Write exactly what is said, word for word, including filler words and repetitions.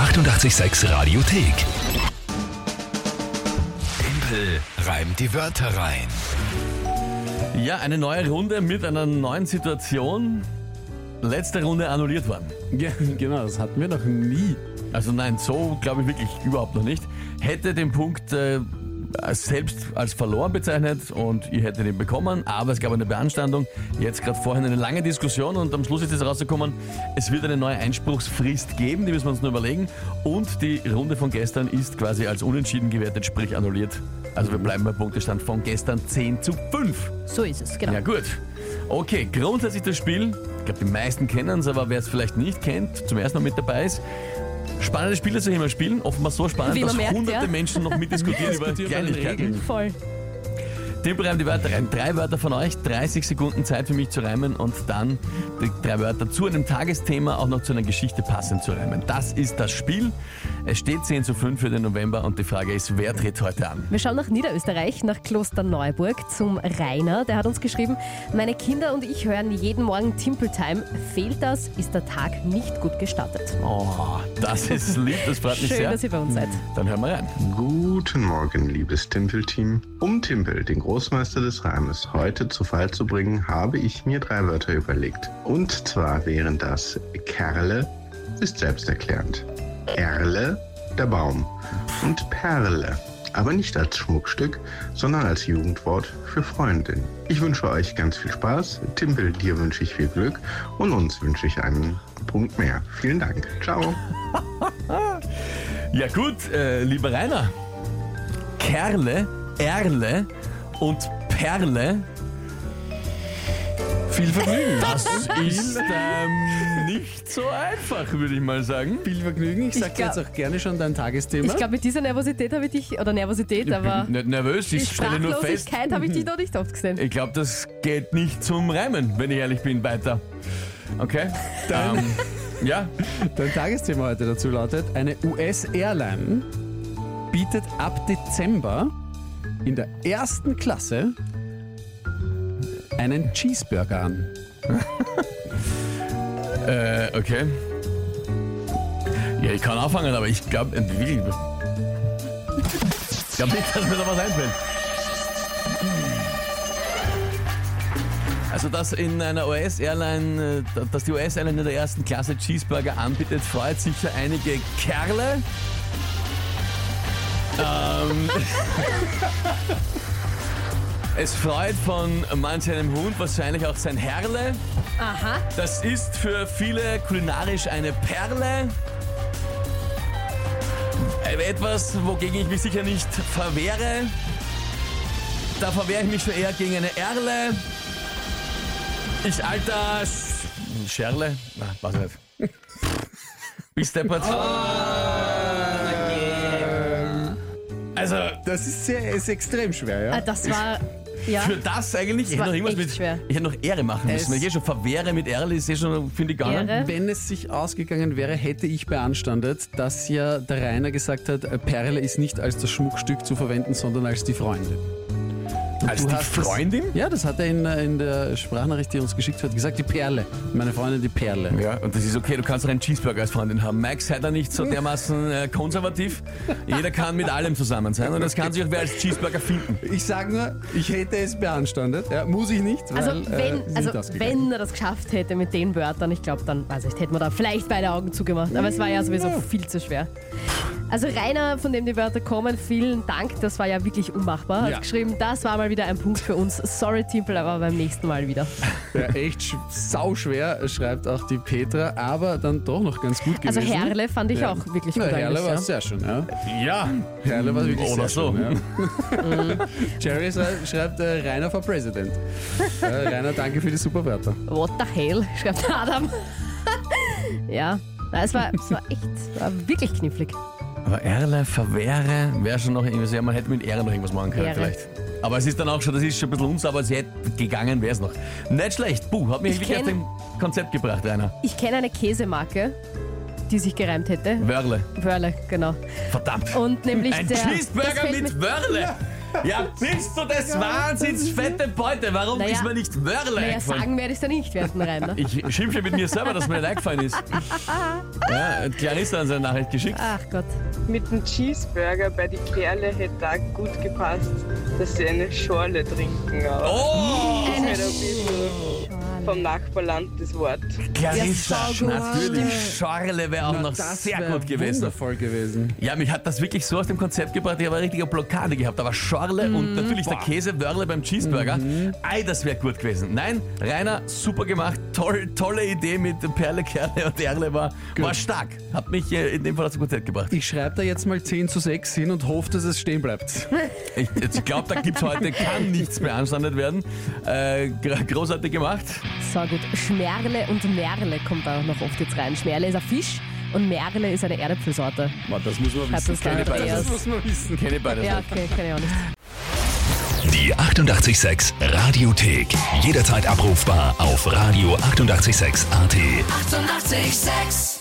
achtundachtzig Komma sechs Radiothek. Tempel reimt die Wörter rein. Ja, eine neue Runde mit einer neuen Situation. Letzte Runde annulliert worden. Ja, genau, das hatten wir noch nie. Also nein, so glaube ich wirklich überhaupt noch nicht. Hätte den Punkt äh, selbst als verloren bezeichnet und ihr hättet ihn bekommen, aber es gab eine Beanstandung. Jetzt gerade vorhin eine lange Diskussion und am Schluss ist es rausgekommen, es wird eine neue Einspruchsfrist geben, die müssen wir uns nur überlegen. Und die Runde von gestern ist quasi als unentschieden gewertet, sprich annulliert. Also wir bleiben beim Punktestand von gestern zehn zu fünf. So ist es, genau. Ja gut. Okay, grundsätzlich das Spiel, ich glaube die meisten kennen es, aber wer es vielleicht nicht kennt, zum ersten Mal mit dabei ist, spannende Spiele soll ich immer spielen, offenbar so spannend, Wie man dass merkt, hunderte ja. Menschen noch mitdiskutieren über Kleinigkeiten. Voll. Tempel reimt die Wörter rein. Drei Wörter von euch, dreißig Sekunden Zeit für mich zu reimen und dann die drei Wörter zu einem Tagesthema, auch noch zu einer Geschichte passend zu reimen. Das ist das Spiel. Es steht zehn zu fünf für den November und die Frage ist, wer tritt heute an? Wir schauen nach Niederösterreich, nach Klosterneuburg zum Rainer. Der hat uns geschrieben, meine Kinder und ich hören jeden Morgen Timpel Time. Fehlt das, ist der Tag nicht gut gestartet. Oh, das ist lieb, das freut mich Schön, sehr. dass ihr bei uns seid. Dann hören wir rein. Guten Morgen, liebes Timpel-Team. Um Timpel, den Großmeister des Reimes, heute zu Fall zu bringen, habe ich mir drei Wörter überlegt. Und zwar wären das Kerle, ist selbsterklärend, Erle, der Baum und Perle. Aber nicht als Schmuckstück, sondern als Jugendwort für Freundin. Ich wünsche euch ganz viel Spaß. Timpel, dir wünsche ich viel Glück und uns wünsche ich einen Punkt mehr. Vielen Dank. Ciao. Ja gut, äh, lieber Rainer. Kerle, Erle und Perle. Viel Vergnügen. Das ist ähm, nicht so einfach, würde ich mal sagen. Viel Vergnügen. Ich sag dir glaub- jetzt auch gerne schon dein Tagesthema. Ich glaube, mit dieser Nervosität habe ich dich, oder Nervosität, aber Nicht nervös, die ich stelle nur fest. Sprachlosigkeit habe ich dich noch nicht oft gesehen. Ich glaube, das geht nicht zum Reimen, wenn ich ehrlich bin, weiter. Okay? Dann- Ähm, ja, Dein Tagesthema heute dazu lautet, eine U S-Airline bietet ab Dezember in der ersten Klasse einen Cheeseburger an. äh, okay. Ja, ich kann anfangen, aber ich glaube, äh, wirklich. Ich glaube nicht, dass mir da was einfällt. Also, dass in einer U S-Airline, äh, dass die U S-Airline in der ersten Klasse Cheeseburger anbietet, freut sicher einige Kerle. ähm, es freut von manch einem Hund wahrscheinlich auch sein Herrle. Aha. Das ist für viele kulinarisch eine Perle. Etwas, wogegen ich mich sicher nicht verwehre. Da verwehre ich mich schon eher gegen eine Erle. Ich alter Sch Scherle? Na, weiß ich nicht. Bis deppert. Also, Das ist, sehr, ist extrem schwer, ja? Ah, das war, ja. für das eigentlich, ich war hätte noch irgendwas echt mit, schwer. ich hätte noch Ehre machen müssen. Es- Wenn ich eh schon verwehre mit Erle, ist eh schon, finde ich gar nicht. Ehre. Wenn es sich ausgegangen wäre, hätte ich beanstandet, dass ja der Rainer gesagt hat, Perle ist nicht als das Schmuckstück zu verwenden, sondern als die Freundin. Und Als du die hast das- Freundin? Ja, das hat er in, in der Sprachnachricht, die er uns geschickt hat, gesagt, die Perle. Meine Freundin, die Perle. Ja, und das ist okay, du kannst auch einen Cheeseburger als Freundin haben. Mike, sei da nicht so dermaßen äh, konservativ. Jeder kann mit allem zusammen sein und das kann sich auch wer als Cheeseburger finden. Ich sage nur, ich hätte es beanstandet. Ja, muss ich nicht, weil Also, äh, wenn, sie also sind ausgegangen. wenn er das geschafft hätte mit den Wörtern, ich glaube, dann, weiß ich, hätten wir da vielleicht beide Augen zugemacht. Aber es war ja sowieso viel zu schwer. Also Rainer, von dem die Wörter kommen, vielen Dank. Das war ja wirklich unmachbar. Hat Ja. geschrieben, das war mal wieder ein Punkt für uns. Sorry, Timpel, aber beim nächsten Mal wieder. Ja, echt sch- sauschwer, schreibt auch die Petra, aber dann doch noch ganz gut gewesen. Also Herle fand ich Ja. auch wirklich Na, gut Herle eigentlich. war Ja. sehr schön, ja. Ja, Herle war wirklich Oder sehr so. schön, ja. Jerry schreibt, schreibt äh, Rainer for President. Äh, Rainer, danke für die super Wörter. What the hell, schreibt Adam. Ja, na, es, war, es war echt, es war wirklich knifflig. aber Erle, Verwehre, wäre schon noch irgendwas, ja, man hätte mit Ehre noch irgendwas machen können Ehre. vielleicht. Aber es ist dann auch schon, das ist schon ein bisschen unsauber, es hätte gegangen, wäre es noch. Nicht schlecht, Buh, hat mich Ich wirklich auf kenn- dem Konzept gebracht, Rainer. Ich kenne eine Käsemarke, die sich gereimt hätte. Wörle, Wörle, genau. verdammt. Und nämlich Ein der... das Cheeseburger fällt mit mir- Wörle. Ja, bist du des Wahnsinns, fette Beute? Warum Naja. ist mir nicht Wörle Naja, eingefallen? sagen werde ich da nicht, wer ist denn Rainer? Ich schimpfe mit mir selber, dass mir nicht eingefallen ist. Ja, Clarissa hat seine Nachricht geschickt. Ach Gott. Mit dem Cheeseburger bei die Perle hätte auch gut gepasst, dass sie eine Schorle trinken. Aber Oh! das ist halt ein bisschen vom Nachbarland das Wort. Clarissa, Ja, so gut. natürlich. Schorle wäre auch Na, noch das sehr wär gut gewesen. Wundervoll gewesen. Ja, mich hat das wirklich so aus dem Konzept gebracht, ich habe eine richtige Blockade gehabt. Aber Schorle und natürlich der Käsewörle beim Cheeseburger. Ei, das wäre gut gewesen. Nein, Rainer, super gemacht. Toll, tolle Idee mit Perle, Kerle und Erle war, war stark. Hat mich äh, in dem Fall aus dem Konzept gebracht. Ich schreibe da jetzt mal zehn zu sechs hin und hoffe, dass es stehen bleibt. Ich, ich glaube, da gibt es heute, kann nichts beanstandet werden. Äh, gr- großartig gemacht. So gut. Schmerle und Merle kommt da auch noch oft jetzt rein. Schmerle ist ein Fisch und Merle ist eine Erdäpfelsorte. Man, das muss man Schreibt wissen. uns da Kenne beides. Andreas. Das muss man wissen. Kenne ich beides. Ja, nicht. okay, kann ich auch nicht. Die achtundachtzig Komma sechs Radiothek. Jederzeit abrufbar auf radio achtundachtzig Komma sechs A T. Eighty-eight point six